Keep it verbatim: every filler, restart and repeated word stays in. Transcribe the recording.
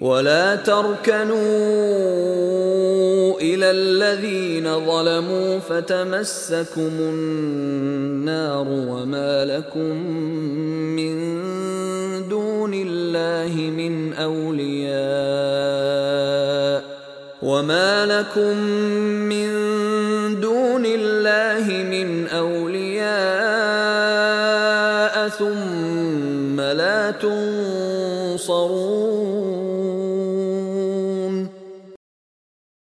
ولا تركنوا إلى الذين ظلموا فتمسكم النار وما لكم من دون الله من أولياء وما لكم من دون الله من أولياء ثم لا تنصرون